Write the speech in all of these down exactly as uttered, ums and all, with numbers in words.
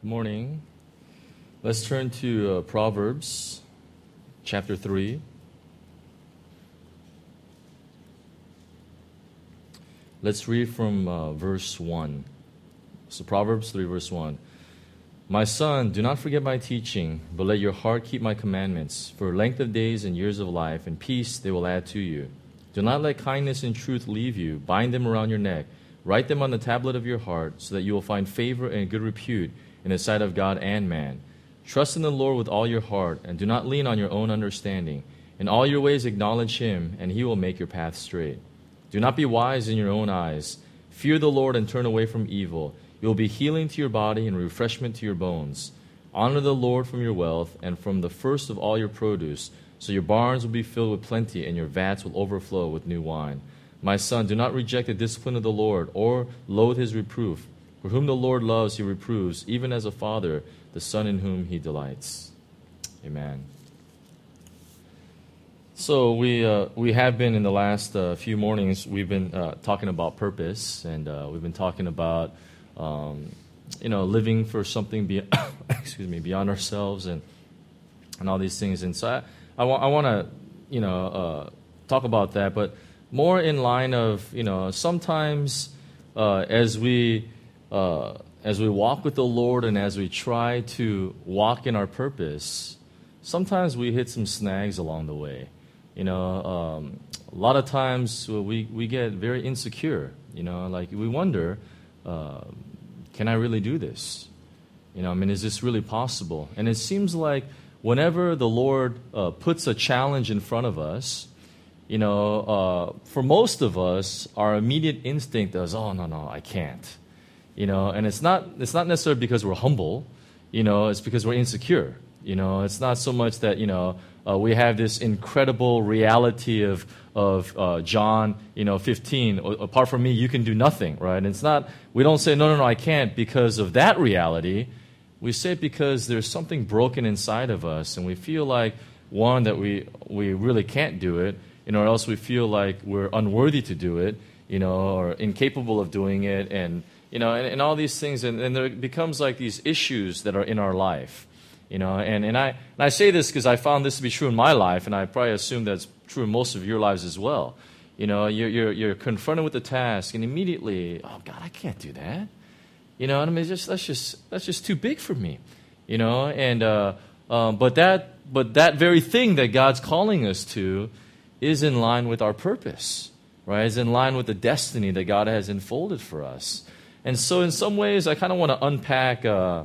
Morning. Let's turn to uh, Proverbs chapter three. Let's read from uh, verse one. So Proverbs three, verse one. My son, do not forget my teaching, but let your heart keep my commandments. For length of days and years of life and peace they will add to you. Do not let kindness and truth leave you. Bind them around your neck. Write them on the tablet of your heart, so that you will find favor and good repute in the sight of God and man. Trust in the Lord with all your heart, and do not lean on your own understanding. In all your ways acknowledge him, and he will make your path straight. Do not be wise in your own eyes. Fear the Lord and turn away from evil. You will be healing to your body and refreshment to your bones. Honor the Lord from your wealth and from the first of all your produce, so your barns will be filled with plenty, and your vats will overflow with new wine. My son, do not reject the discipline of the Lord, or loathe his reproof. For whom the Lord loves, he reproves, even as a father, the son in whom he delights. Amen. So we uh, we have been in the last uh, few mornings, we've been uh, talking about purpose, and uh, we've been talking about um, you know living for something beyond excuse me beyond ourselves, and and all these things. And so I I, wa- I want to you know uh, talk about that, but more in line of you know sometimes uh, as we Uh, as we walk with the Lord and as we try to walk in our purpose, sometimes we hit some snags along the way. You know, um, a lot of times we, we get very insecure. You know, like we wonder, uh, can I really do this? You know, I mean, is this really possible? And it seems like whenever the Lord uh, puts a challenge in front of us, you know, uh, for most of us, our immediate instinct is, oh, no, no, I can't. You know, and it's not it's not necessarily because we're humble, you know, it's because we're insecure. You know, it's not so much that, you know, uh, we have this incredible reality of of uh, John, you know, fifteen, apart from me, you can do nothing, right? And it's not, we don't say, no, no, no, I can't because of that reality. We say it because there's something broken inside of us, and we feel like, one, that we, we really can't do it, you know, or else we feel like we're unworthy to do it, you know, or incapable of doing it, and You know, and, and all these things, and, and there becomes like these issues that are in our life, you know. And, and I and I say this because I found this to be true in my life, and I probably assume that's true in most of your lives as well. You know, you're you're, you're confronted with the task, and immediately, oh God, I can't do that. You know, and I mean, just that's just that's just too big for me. You know, and uh, um, but that but that very thing that God's calling us to is in line with our purpose, right? Is in line with the destiny that God has unfolded for us. And so in some ways, I kind of want to unpack, uh,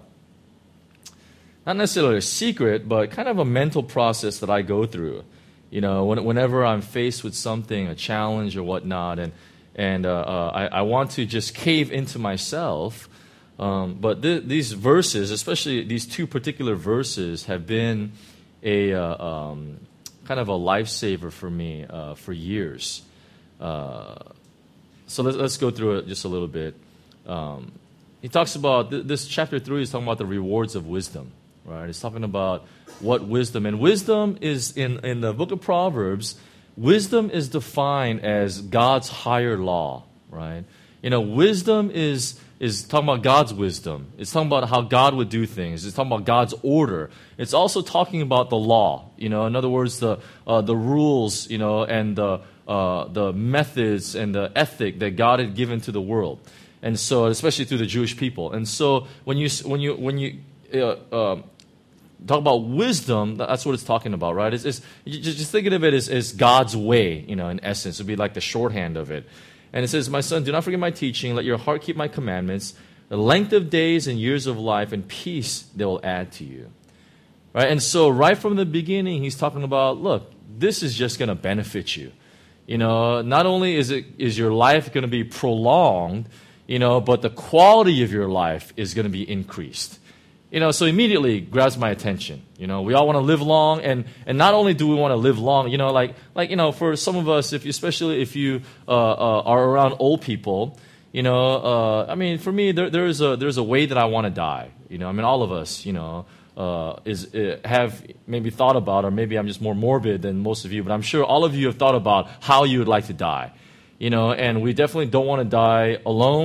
not necessarily a secret, but kind of a mental process that I go through, you know, when, whenever I'm faced with something, a challenge or whatnot, and and uh, uh, I, I want to just cave into myself. Um, but th- these verses, especially these two particular verses, have been a uh, um, kind of a lifesaver for me uh, for years. Uh, so let's, let's go through it just a little bit. Um, he talks about, th- this chapter three is talking about the rewards of wisdom, right? It's talking about what wisdom, and wisdom is, in, in the book of Proverbs, wisdom is defined as God's higher law, right? You know, wisdom is, is talking about God's wisdom. It's talking about how God would do things. It's talking about God's order. It's also talking about the law, you know, in other words, the, uh, the rules, you know, and the, uh, the methods and the ethic that God had given to the world. And so, especially through the Jewish people. And so, when you when you when you uh, uh, talk about wisdom, that's what it's talking about, right? It's, it's just, just thinking of it as, as God's way, you know, in essence. It'd be like the shorthand of it. And it says, "My son, do not forget my teaching. Let your heart keep my commandments. The length of days and years of life and peace they will add to you." Right? And so, right from the beginning, he's talking about, look, this is just going to benefit you. You know, not only is it is your life going to be prolonged, you know, but the quality of your life is going to be increased. You know, so immediately grabs my attention. You know, we all want to live long, and, and not only do we want to live long, you know, like, like you know, for some of us, if you, especially if you uh, uh, are around old people, you know, uh, I mean, for me, there, there's a there's a way that I want to die. You know, I mean, all of us, you know, uh, is uh, have maybe thought about, or maybe I'm just more morbid than most of you, but I'm sure all of you have thought about how you would like to die. You know, and we definitely don't want to die alone,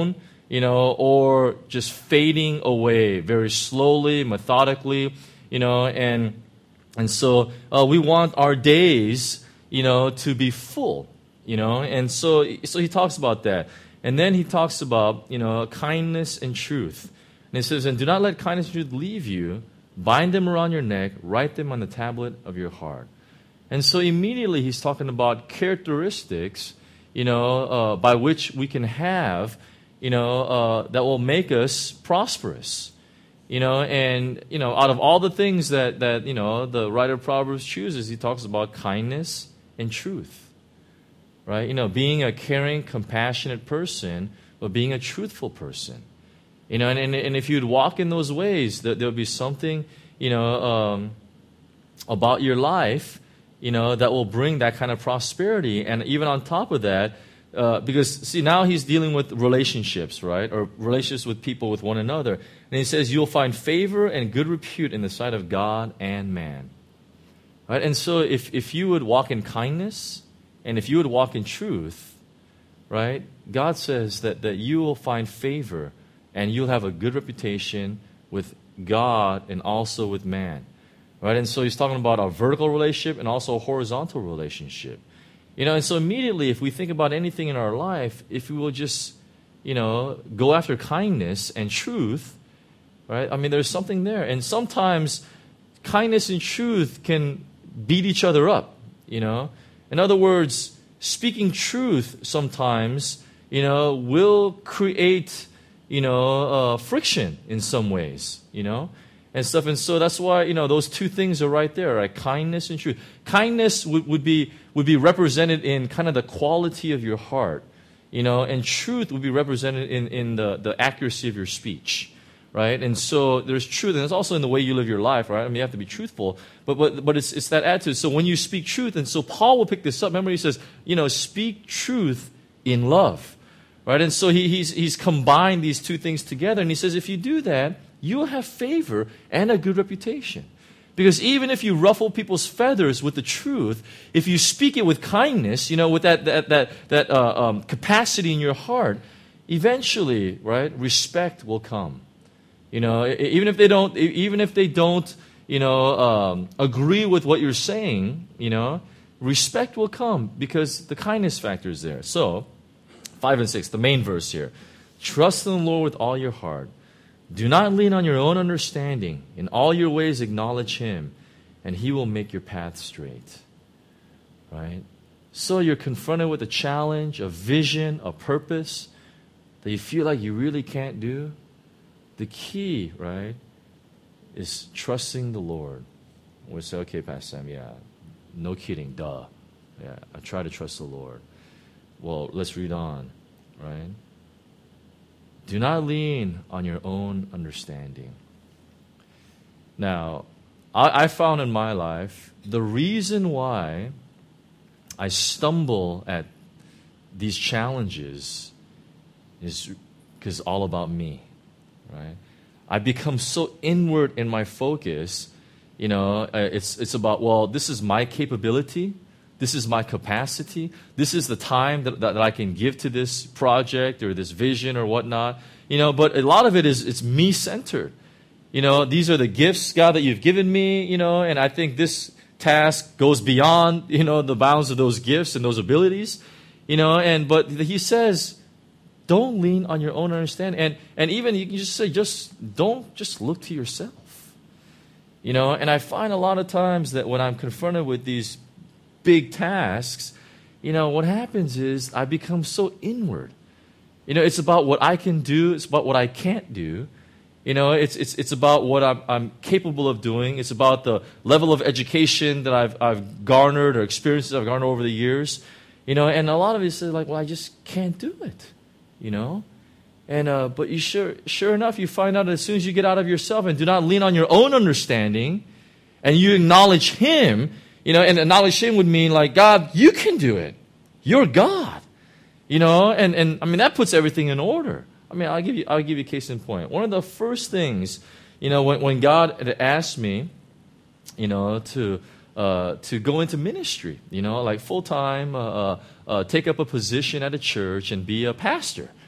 you know, or just fading away very slowly, methodically, you know, and and so uh, we want our days, you know, to be full, you know, and so so he talks about that. And then he talks about, you know, kindness and truth. And he says, and do not let kindness and truth leave you. Bind them around your neck. Write them on the tablet of your heart. And so immediately he's talking about characteristics, you know, uh, by which we can have, you know, uh, that will make us prosperous. You know, and, you know, out of all the things that, that, you know, the writer of Proverbs chooses, he talks about kindness and truth. Right? You know, being a caring, compassionate person, but being a truthful person. You know, and, and, and if you'd walk in those ways, there would be something, you know, um, about your life, you know, that will bring that kind of prosperity. And even on top of that, uh, because, see, now he's dealing with relationships, right? Or relationships with people, with one another. And he says, you'll find favor and good repute in the sight of God and man. Right? And so if, if you would walk in kindness, and if you would walk in truth, right, God says that, that you will find favor and you'll have a good reputation with God and also with man. Right? And so he's talking about a vertical relationship and also a horizontal relationship. You know, and so immediately if we think about anything in our life, if we will just, you know, go after kindness and truth, right, I mean, there's something there. And sometimes kindness and truth can beat each other up, you know. In other words, speaking truth sometimes, you know, will create, you know, uh, friction in some ways, you know, and stuff. And so that's why, you know, those two things are right there, right? Kindness and truth. Kindness would, would be would be represented in kind of the quality of your heart, you know, and truth would be represented in, in the, the accuracy of your speech. Right? And so there's truth, and it's also in the way you live your life, right? I mean, you have to be truthful, but but but it's it's that attitude. So when you speak truth, and so Paul will pick this up. Remember, he says, you know, speak truth in love, right? And so he, he's he's combined these two things together, and he says, if you do that, you'll have favor and a good reputation, because even if you ruffle people's feathers with the truth, if you speak it with kindness, you know, with that that that that uh, um, capacity in your heart, eventually, right, respect will come. You know, even if they don't, even if they don't, you know, um, agree with what you're saying, you know, respect will come because the kindness factor is there. So, five and six, the main verse here. Trust in the Lord with all your heart. Do not lean on your own understanding. In all your ways acknowledge Him, and He will make your path straight. Right? So you're confronted with a challenge, a vision, a purpose that you feel like you really can't do. The key, right, is trusting the Lord. We say, okay, Pastor Sam, yeah, no kidding, duh. Yeah, I try to trust the Lord. Well, let's read on, right? Do not lean on your own understanding. Now, I, I found in my life the reason why I stumble at these challenges is because it's all about me. Right, I become so inward in my focus. You know, uh, it's it's about, well, this is my capability, this is my capacity, this is the time that, that I can give to this project or this vision or whatnot. You know, but a lot of it is it's me centered. You know, these are the gifts, God, that you've given me. You know, and I think this task goes beyond, you know, the bounds of those gifts and those abilities. You know, and but He says, don't lean on your own understanding. And and even you can just say, just don't just look to yourself. You know, and I find a lot of times that when I'm confronted with these big tasks, you know, what happens is I become so inward. You know, it's about what I can do, it's about what I can't do. You know, it's it's it's about what I'm I'm capable of doing. It's about the level of education that I've I've garnered or experiences I've garnered over the years. You know, and a lot of it is like, well, I just can't do it. You know, and uh, but you sure sure enough, you find out as soon as you get out of yourself and do not lean on your own understanding, and you acknowledge Him. You know, and acknowledge Him would mean like, God, you can do it. You're God. You know, and and I mean that puts everything in order. I mean, I'll give you I'll give you a case in point. One of the first things, you know, when when God had asked me, you know, to uh, to go into ministry, you know, like full time. Uh, uh, Uh, take up a position at a church and be a pastor,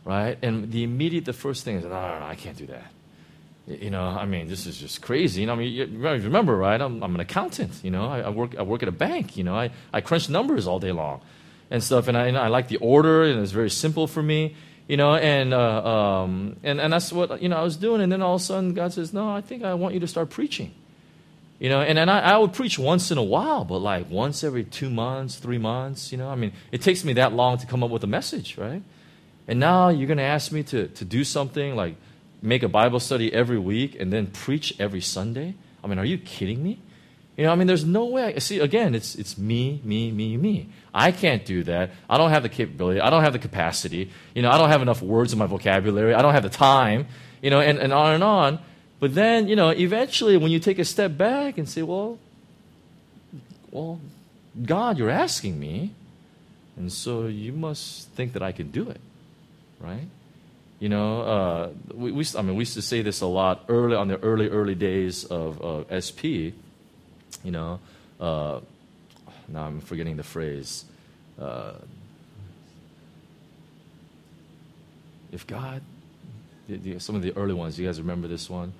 right? And the immediate, the first thing is, no, no, no, I can't do that. You know, I mean, this is just crazy. You know, I mean, you remember, right? I'm, I'm an accountant. You know, I, I work I work at a bank. You know, I, I crunch numbers all day long, and stuff. And I and I like the order, and it's very simple for me. You know, and uh, um, and and that's what you know I was doing. And then all of a sudden, God says, "No, I think I want you to start preaching." You know, and, and I, I would preach once in a while, but like once every two months, three months. You know, I mean, it takes me that long to come up with a message, right? And now you're going to ask me to to do something like make a Bible study every week and then preach every Sunday? I mean, are you kidding me? You know, I mean, there's no way. I, see, again, it's it's me, me, me, me. I can't do that. I don't have the capability. I don't have the capacity. You know, I don't have enough words in my vocabulary. I don't have the time, you know, and, and on and on. But then, you know, eventually when you take a step back and say, well, well, God, you're asking me, and so you must think that I can do it, right? You know, uh, we, we, I mean, we used to say this a lot early on the early, early days of uh, S P. You know, uh, now I'm forgetting the phrase. Uh, if God, the, the, some of the early ones, you guys remember this one?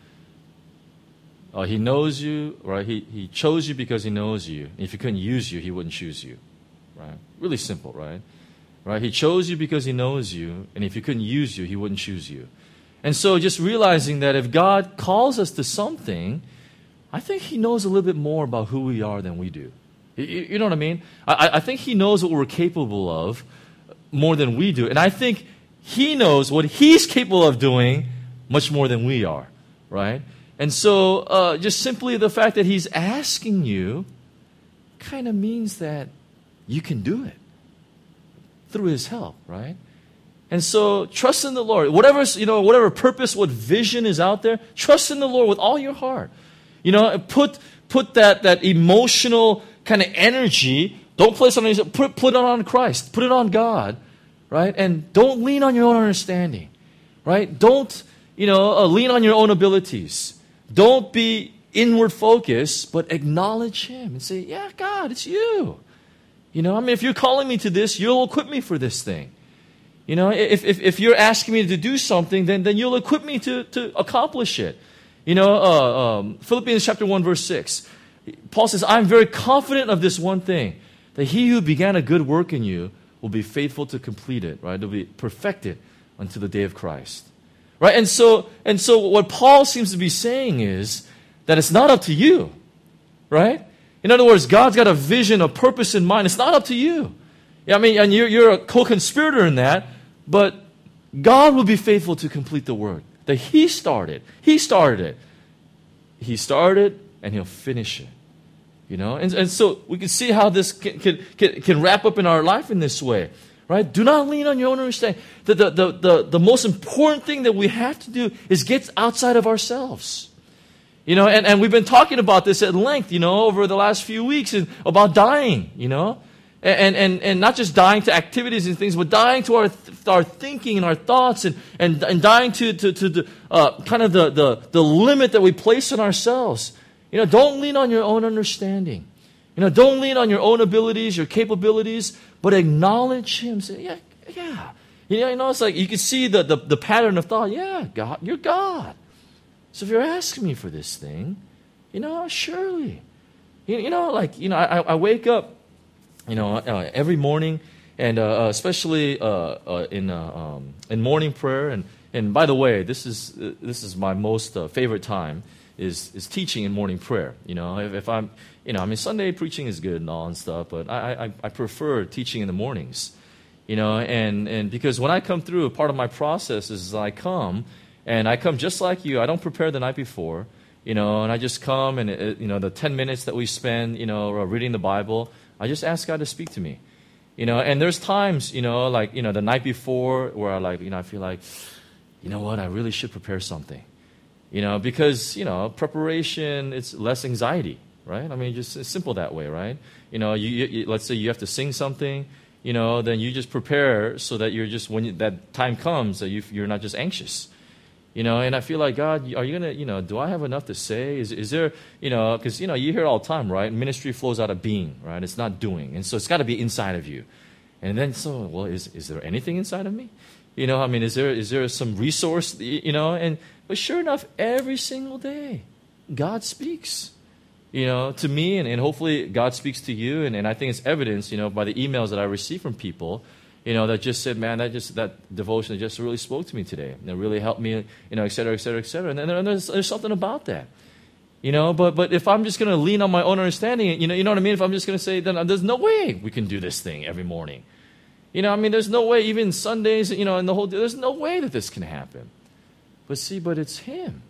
Uh, he knows you, right? He he chose you because he knows you. And if he couldn't use you, he wouldn't choose you, right? Really simple, right? Right? He chose you because he knows you, and if he couldn't use you, he wouldn't choose you. And so just realizing that if God calls us to something, I think he knows a little bit more about who we are than we do. You, you know what I mean? I, I think he knows what we're capable of more than we do. And I think he knows what he's capable of doing much more than we are, right? And so uh, just simply the fact that he's asking you kind of means that you can do it through his help, right? And so trust in the Lord. Whatever, you know, whatever purpose, what vision is out there, trust in the Lord with all your heart. You know, put put that, that emotional kind of energy, don't place it on, put, put it on Christ, put it on God, right? And don't lean on your own understanding, right? Don't, you know, uh, lean on your own abilities. Don't be inward focused, but acknowledge him and say, yeah, God, it's you. You know, I mean, if you're calling me to this, you'll equip me for this thing. You know, if if, if you're asking me to do something, then, then you'll equip me to, to accomplish it. You know, uh, um, Philippians chapter one, verse six. Paul says, I'm very confident of this one thing, that he who began a good work in you will be faithful to complete it, right? It'll be perfected until the day of Christ. Right? And so, and so what Paul seems to be saying is that it's not up to you, right? In other words, God's got a vision, a purpose in mind. It's not up to you. I mean, and you're, you're a co-conspirator in that, but God will be faithful to complete the work that he started. He started it. He started, and he'll finish it. You know? And, and so we can see how this can, can, can, can wrap up in our life in this way. Right? Do not lean on your own understanding. The, the, the, the, the most important thing that we have to do is get outside of ourselves. You know, and, and we've been talking about this at length, you know, over the last few weeks, and about dying, you know, and, and, and not just dying to activities and things, but dying to our our thinking and our thoughts, and, and, and dying to, to, to the, uh, kind of the, the, the limit that we place on ourselves. You know, don't lean on your own understanding. You know, don't lean on your own abilities, your capabilities, but acknowledge him. Say, yeah, yeah. You know, you know, it's like you can see the, the, the pattern of thought. Yeah, God, you're God. So if you're asking me for this thing, you know, surely. You, you know, like, you know, I, I wake up, you know, uh, every morning, and uh, especially uh, uh, in uh, um, in morning prayer. And, and by the way, this is uh, this is my most uh, favorite time is is teaching in morning prayer. You know, if, if I'm, you know, I mean, Sunday preaching is good and all and stuff, but I, I I prefer teaching in the mornings. You know, and and because when I come through, part of my process is I come. And I come just like you. I don't prepare the night before, you know, and I just come, and, it, you know, the ten minutes that we spend, you know, reading the Bible, I just ask God to speak to me, you know. And there's times, you know, like, you know, the night before where I like, you know, I feel like, you know what, I really should prepare something, you know, because, you know, preparation, it's less anxiety, right? I mean, just it's simple that way, right? You know, you, you let's say you have to sing something, you know, then you just prepare so that you're just, when you, that time comes, that you, you're not just anxious. You know, and I feel like, God, are you going to, you know, do I have enough to say? Is is there, you know, because, you know, you hear it all the time, right? Ministry flows out of being, right? It's not doing. And so it's got to be inside of you. And then, so, well, is is there anything inside of me? You know, I mean, is there is there some resource, you know? And but sure enough, every single day, God speaks, you know, to me, and, and hopefully God speaks to you. And, and I think it's evidence, you know, by the emails that I receive from people, you know, that just said, man, that just that devotion just really spoke to me today. And it really helped me, you know, et cetera, et cetera, et cetera. And, and there's, there's something about that. You know, but but if I'm just going to lean on my own understanding, you know, you know what I mean? If I'm just going to say, then there's no way we can do this thing every morning. You know, I mean, there's no way, even Sundays, you know, and the whole day, there's no way that this can happen. But see, but it's Him.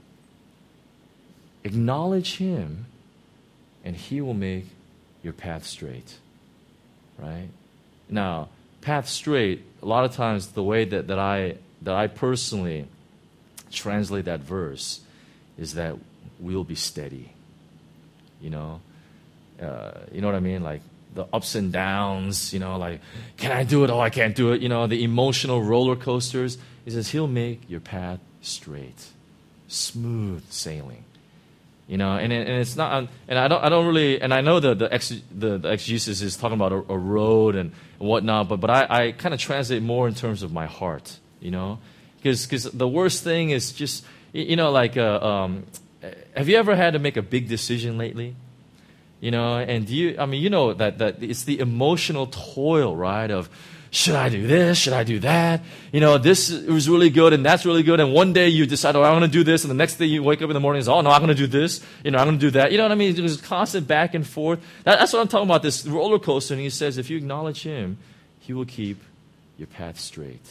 Acknowledge Him, and He will make your path straight. Right? Now, path straight, a lot of times the way that, that I that I personally translate that verse is that we'll be steady. You know? Uh, you know what I mean? Like, the ups and downs, you know, like, can I do it? Oh, I can't do it. You know, the emotional roller coasters. He says, He'll make your path straight, smooth sailing. You know, and and it's not, and I don't I don't really, and I know the the, ex, the, the exegesis is talking about a, a road and whatnot, but but I, I kind of translate more in terms of my heart. You know, because because the worst thing is just, you know, like, uh, um, have you ever had to make a big decision lately? You know, and do you, I mean, you know that, that it's the emotional toil, right, of, should I do this? Should I do that? You know, this was really good and that's really good. And one day you decide, oh, I'm going to do this. And the next day you wake up in the morning and say, oh, no, I'm going to do this. You know, I'm going to do that. You know what I mean? There's constant back and forth. That, that's what I'm talking about, this roller coaster. And He says, if you acknowledge Him, He will keep your path straight.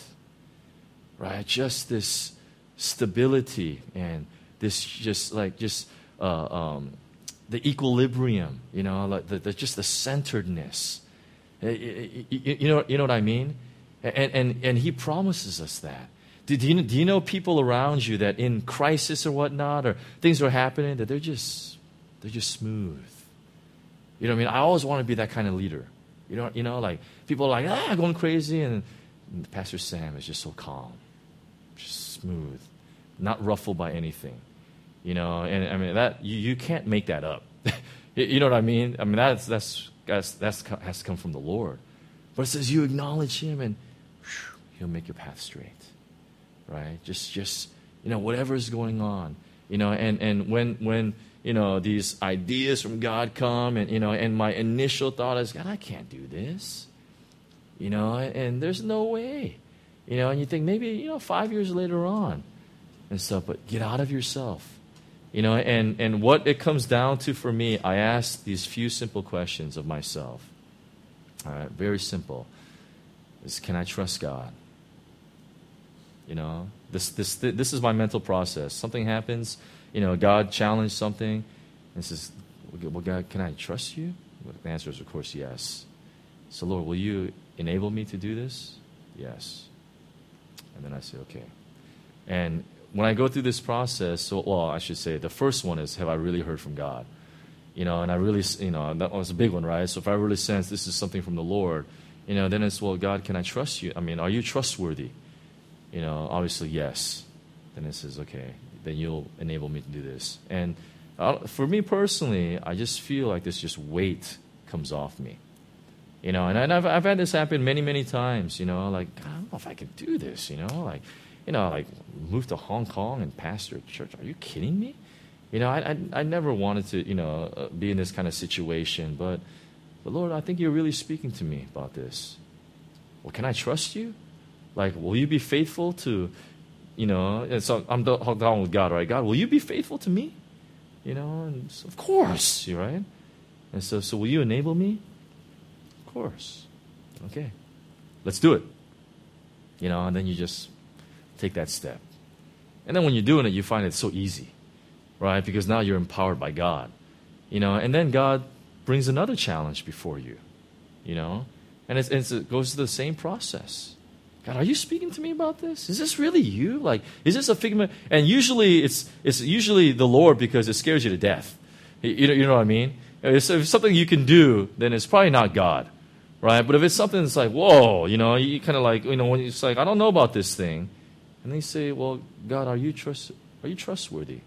Right? Just this stability and this just like, just, uh, um, the equilibrium, you know, like the, the, just the centeredness. You, you know, you know what I mean? And, and, and He promises us that. Do, do, you, do you know people around you that in crisis or whatnot, or things are happening, that they're just, they're just smooth? You know what I mean? I always want to be that kind of leader. You know, you know, like people are like, ah, going crazy, and, and Pastor Sam is just so calm, just smooth, not ruffled by anything. You know, and I mean that you, you can't make that up. You know what I mean? I mean that's that's that's that's has to come from the Lord. But it says you acknowledge Him, and whew, He'll make your path straight. Right? Just just you know, whatever is going on. You know, and, and when when you know these ideas from God come, and you know, and my initial thought is, God, I can't do this. You know, and, and there's no way. You know, and you think maybe, you know, five years later on and stuff, but get out of yourself. You know, and, and what it comes down to for me, I ask these few simple questions of myself. All right, very simple. Is, can I trust God? You know, this this this is my mental process. Something happens, you know, God challenged something, and says, well, God, can I trust you? Well, the answer is, of course, yes. So, Lord, will you enable me to do this? Yes. And then I say, okay. And when I go through this process, so, well, I should say, the first one is, have I really heard from God? You know, and I really, you know, that was a big one, right? So if I really sense this is something from the Lord, you know, then it's, well, God, can I trust you? I mean, are you trustworthy? You know, obviously, yes. Then it says, okay, then you'll enable me to do this. And uh, for me personally, I just feel like this just weight comes off me. You know, and, and I've, I've had this happen many, many times, you know, like, God, I don't know if I can do this, you know, like, you know, like, move to Hong Kong and pastor a church. Are you kidding me? You know, I, I, I never wanted to, you know, uh, be in this kind of situation. But, but, Lord, I think you're really speaking to me about this. Well, can I trust you? Like, will you be faithful to, you know, and so I'm down with God, right? God, will you be faithful to me? You know, and so, of course, you're right. And so, so will you enable me? Of course. Okay, let's do it. You know, and then you just take that step. And then when you're doing it, you find it so easy, right? Because now you're empowered by God, you know, and then God brings another challenge before you, you know, and it's, it's, it goes through the same process. God, are you speaking to me about this? Is this really you? Like, is this a figment? And usually it's it's usually the Lord, because it scares you to death. You know, you know what I mean? If it's, if it's something you can do, then it's probably not God, right? But if it's something that's like, whoa, you know, you kind of like, you know, when it's like, I don't know about this thing. And they say, well, God, are you trust? Are you trustworthy?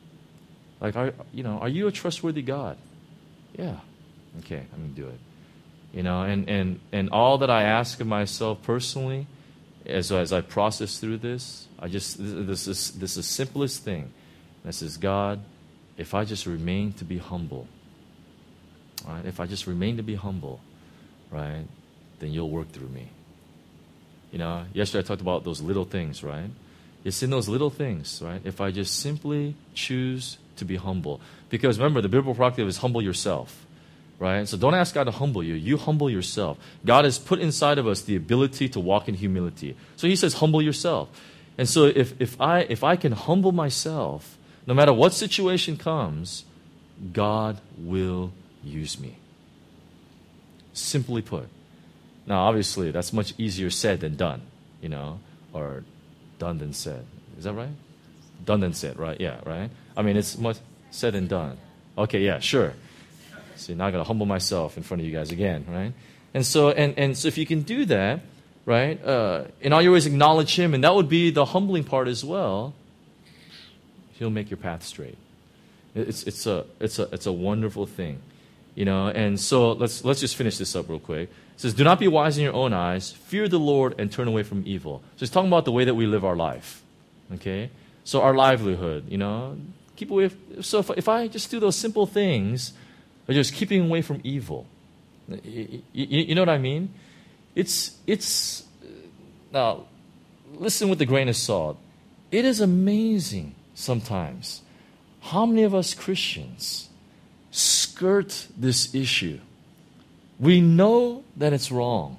Like, are you know, are you a trustworthy God? Yeah. Okay, I'm going to do it. You know, and, and, and all that I ask of myself personally as, as I process through this, I just, this is, this is the simplest thing. That says, God, if I just remain to be humble, right? If I just remain to be humble, right, then you'll work through me. You know, yesterday I talked about those little things, right? It's in those little things, right? If I just simply choose to be humble. Because remember, the biblical practice is humble yourself, right? So don't ask God to humble you. You humble yourself. God has put inside of us the ability to walk in humility. So he says, humble yourself. And so if, if I if I can humble myself, no matter what situation comes, God will use me. Simply put. Now, obviously, that's much easier said than done, you know, or done than said. Is that right? Done than said, right? Yeah, right? I mean, it's much said and done. Okay, yeah, sure. See, now I got to humble myself in front of you guys again, right? And so, and, and so if you can do that, right, uh, in all your ways acknowledge him, and that would be the humbling part as well, he'll make your path straight. It's, it's, a, it's, a, it's a wonderful thing. You know, and so let's let's just finish this up real quick. It says, do not be wise in your own eyes. Fear the Lord and turn away from evil. So it's talking about the way that we live our life. Okay? So our livelihood, you know, keep away. So if, if I just do those simple things, or just keeping away from evil. You, you, you know what I mean? It's, it's, now, listen with a grain of salt. It is amazing sometimes how many of us Christians skirt this issue. We know that it's wrong,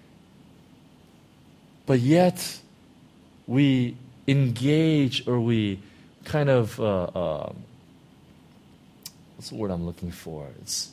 but yet we engage or we kind of, uh, uh, what's the word I'm looking for? It's,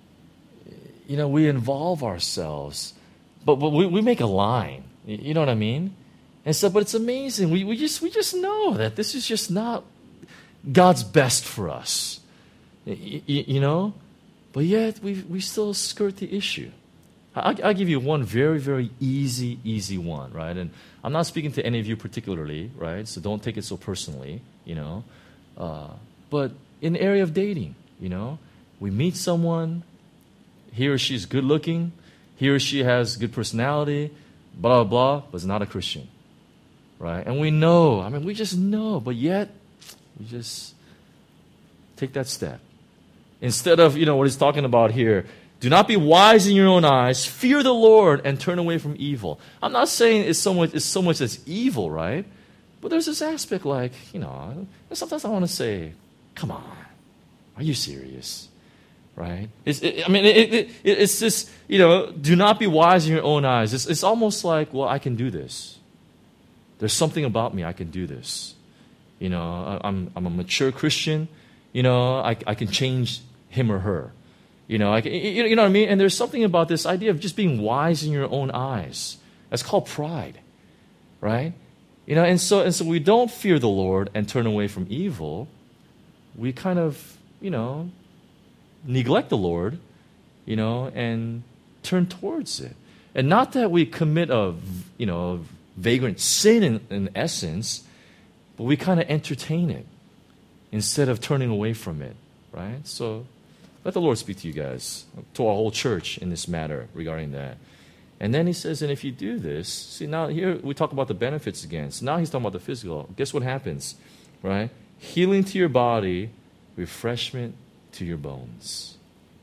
you know, we involve ourselves, but, but we, we make a line. You know what I mean? And so, but it's amazing. We, we just we just know that this is just not God's best for us. You, you know? But yet, we we still skirt the issue. I, I'll give you one very, very easy, easy one, right? And I'm not speaking to any of you particularly, right? So don't take it so personally, you know? Uh, but in the area of dating, you know? We meet someone, he or she is good looking, he or she has good personality, blah, blah, blah, but is not a Christian, right? And we know, I mean, we just know, but yet, we just take that step. Instead of, you know, what he's talking about here, do not be wise in your own eyes, fear the Lord, and turn away from evil. I'm not saying it's so much, it's so much as evil, right? But there's this aspect like, you know, sometimes I want to say, come on, are you serious? Right? It's, it, I mean, it, it, it, it's just, you know, do not be wise in your own eyes. It's, it's almost like, well, I can do this. There's something about me, I can do this. You know, I, I'm, I'm a mature Christian. You know, I, I can change him or her. You know, I can, you, you know what I mean? And there's something about this idea of just being wise in your own eyes. That's called pride, right? You know, and so and so we don't fear the Lord and turn away from evil. We kind of, you know, neglect the Lord, you know, and turn towards it. And not that we commit a, you know, a vagrant sin in, in essence, but we kind of entertain it instead of turning away from it, right? So let the Lord speak to you guys, to our whole church in this matter regarding that. And then he says, and if you do this, see now here we talk about the benefits again. So now he's talking about the physical. Guess what happens, right? Healing to your body, refreshment to your bones,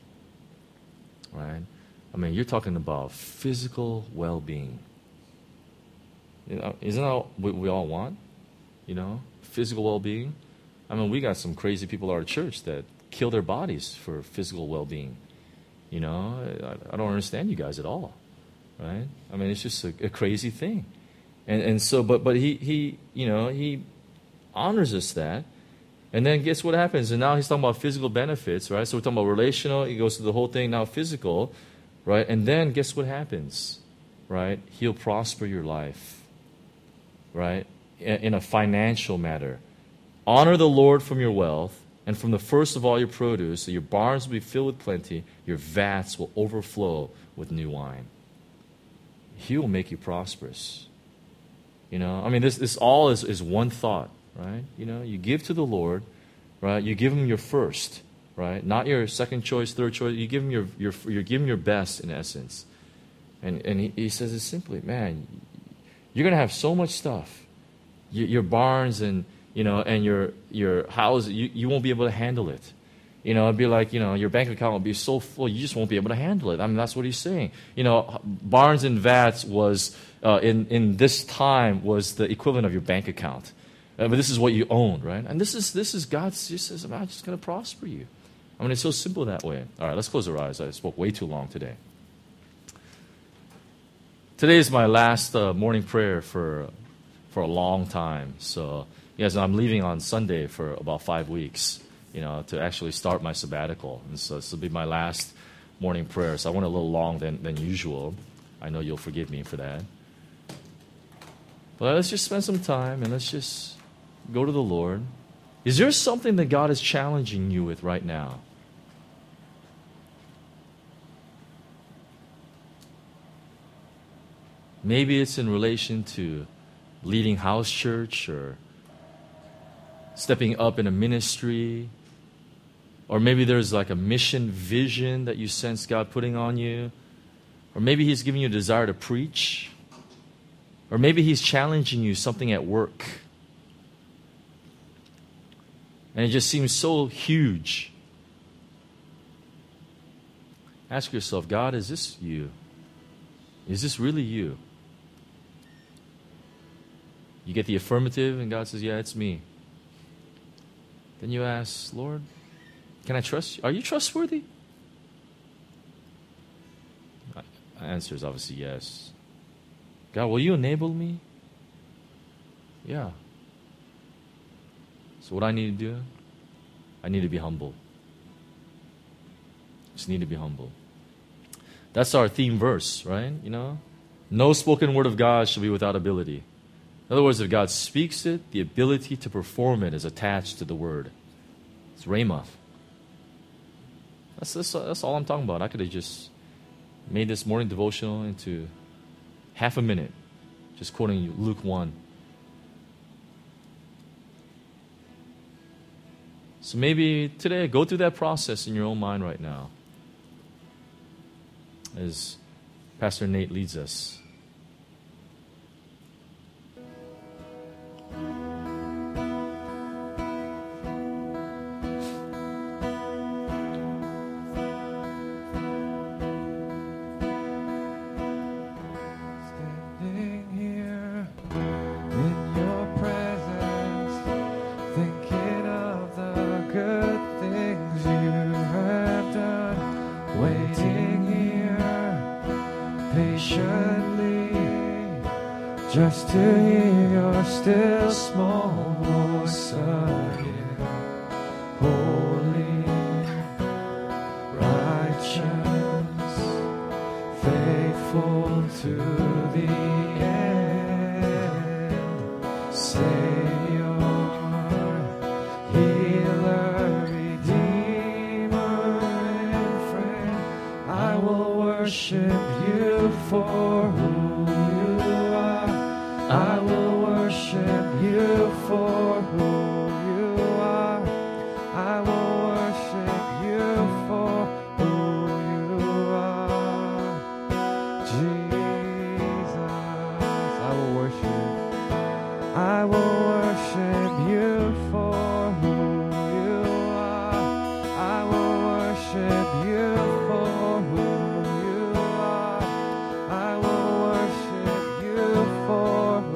right? I mean, you're talking about physical well-being. You know, isn't that what we all want? You know, physical well-being. I mean, we got some crazy people at our church that kill their bodies for physical well-being. You know, I, I don't understand you guys at all, right? I mean, it's just a, a crazy thing. And and so, but but he he you know he honors us that. And then guess what happens? And now he's talking about physical benefits, right? So we're talking about relational. He goes to the whole thing now physical, right? And then guess what happens, right? He'll prosper your life, right? In, in a financial matter. Honor the Lord from your wealth and from the first of all your produce, so your barns will be filled with plenty, your vats will overflow with new wine. He will make you prosperous. You know, I mean, this this all is, is one thought, right? You know, you give to the Lord, right? You give him your first, right? Not your second choice, third choice. You give him your your you give him your best in essence. And and he, he says it simply, man, You're going to have so much stuff. Your, your barns and, you know, and your, your house, you, you won't be able to handle it. You know, it'd be like, you know, your bank account will be so full, you just won't be able to handle it. I mean, that's what he's saying. You know, barns and vats was, uh, in, in this time, was the equivalent of your bank account. Uh, but this is what you own, right? And this is, this is God's, just says, I'm just going to prosper you. I mean, it's so simple that way. All right, let's close our eyes. I spoke way too long today. Today is my last uh, morning prayer for, for a long time. So, yes, I'm leaving on Sunday for about five weeks. You know, to actually start my sabbatical. And so this will be my last morning prayer. So I went a little long than, than usual. I know you'll forgive me for that. But let's just spend some time and let's just go to the Lord. Is there something that God is challenging you with right now? Maybe it's in relation to leading house church or stepping up in a ministry. Or maybe there's like a mission vision that you sense God putting on you. Or maybe He's giving you a desire to preach. Or maybe He's challenging you something at work. And it just seems so huge. Ask yourself, God, is this you? Is this really you? You get the affirmative and God says, yeah, it's me. Then you ask, Lord, can I trust you? Are you trustworthy? The answer is obviously yes. God, will you enable me? Yeah. So what I need to do? I need to be humble. Just need to be humble. That's our theme verse, right? You know? No spoken word of God shall be without ability. In other words, if God speaks it, the ability to perform it is attached to the word. It's rhema. That's, that's, that's all I'm talking about. I could have just made this morning devotional into half a minute, just quoting you Luke one. So maybe today, go through that process in your own mind right now as Pastor Nate leads us. Just to hear your still small voice again. Holy, righteous, faithful to the end. Savior, healer, redeemer, and friend, I will worship you for who I will worship you for who you are. I will worship you for who you are. Jesus, I will worship. I will worship you for who you are. I will worship you for who you are. I will worship you for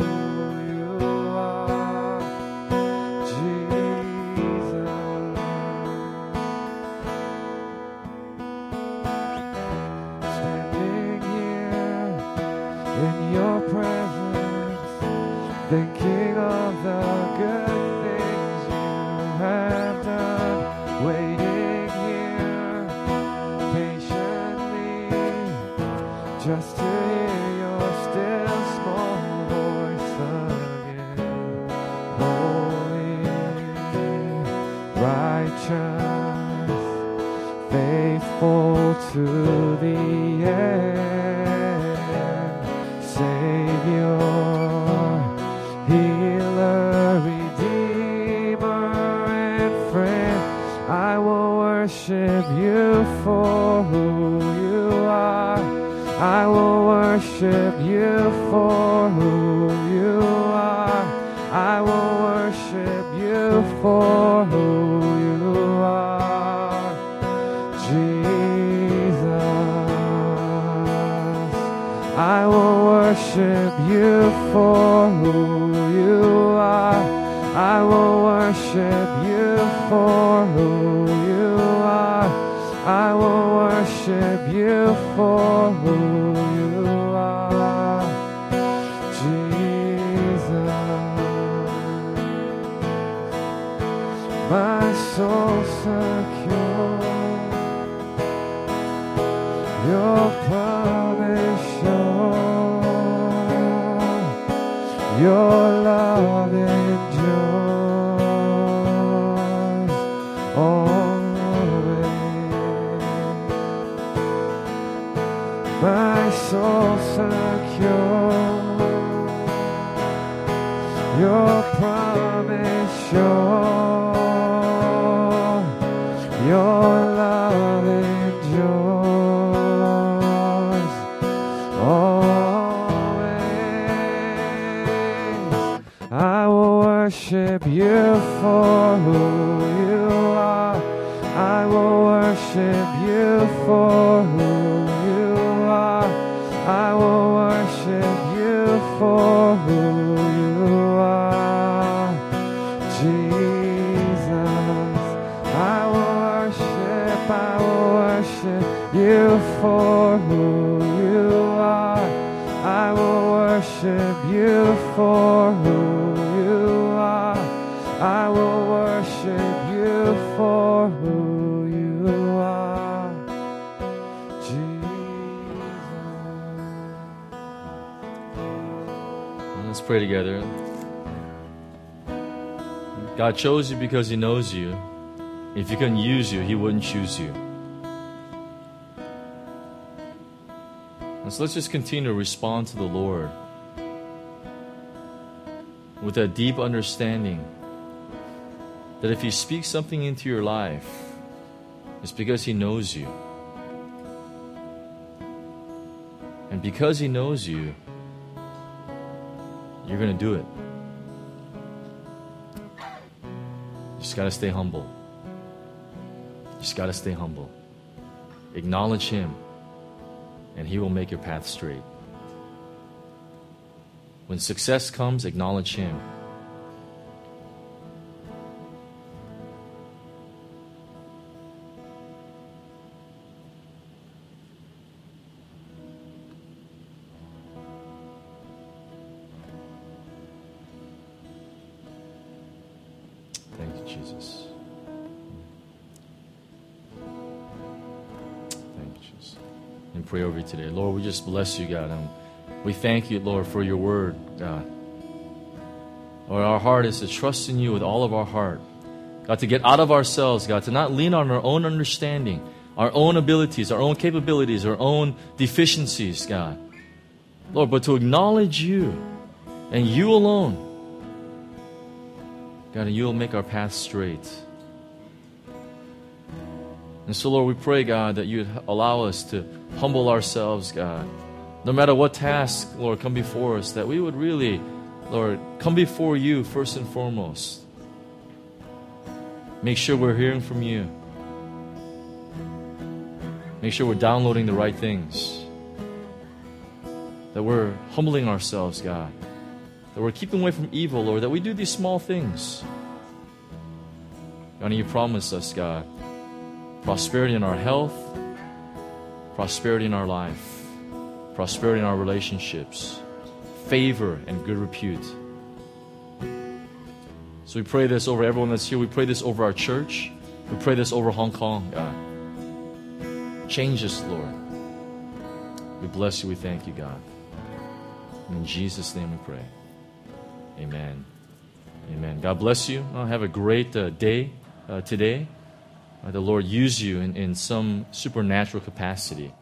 thinking of the good things you have done, waiting here patiently, just to hear your still small voice again. Holy, righteous, faithful to the end, Savior, healer, redeemer, and friend, I will worship you for who you are. I will worship you for who for who you are, Jesus. I will worship you for who you are. I will worship you for who you are. I will worship you for who you are, Jesus. My soul secure, your promise sure, your love endures always. My soul secure, your promise sure, your love endures always. I will worship you for who you are. I will worship you for who you are. I will worship you for who you are, Jesus. I will worship, I will worship you for who you are. I will worship you for who you are. I will worship you for who you are, Jesus. Let's pray together. God chose you because He knows you. If He couldn't use you, He wouldn't choose you. And so let's just continue to respond to the Lord with a deep understanding that if He speaks something into your life, it's because He knows you. And because He knows you, you're going to do it. You just got to stay humble. You just got to stay humble. Acknowledge Him, and He will make your path straight. When success comes, acknowledge Him. Thank you, Jesus. Thank you, Jesus. And pray over you today. Lord, we just bless you, God. And we thank you, Lord, for your word, God. Lord, our heart is to trust in you with all of our heart. God, to get out of ourselves, God, to not lean on our own understanding, our own abilities, our own capabilities, our own deficiencies, God. Lord, but to acknowledge you and you alone. God, and you will make our path straight. And so, Lord, we pray, God, that you'd allow us to humble ourselves, God. No matter what task, Lord, come before us, that we would really, Lord, come before you first and foremost. Make sure we're hearing from you. Make sure we're downloading the right things. That we're humbling ourselves, God. That we're keeping away from evil, Lord. That we do these small things. God, and you promise us, God, prosperity in our health, prosperity in our life, prosperity in our relationships, favor and good repute. So we pray this over everyone that's here. We pray this over our church. We pray this over Hong Kong, God. Change us, Lord. We bless you. We thank you, God. And in Jesus' name we pray. Amen. Amen. God bless you. Uh, have a great uh, day uh, today. Uh, the Lord use you in, in some supernatural capacity.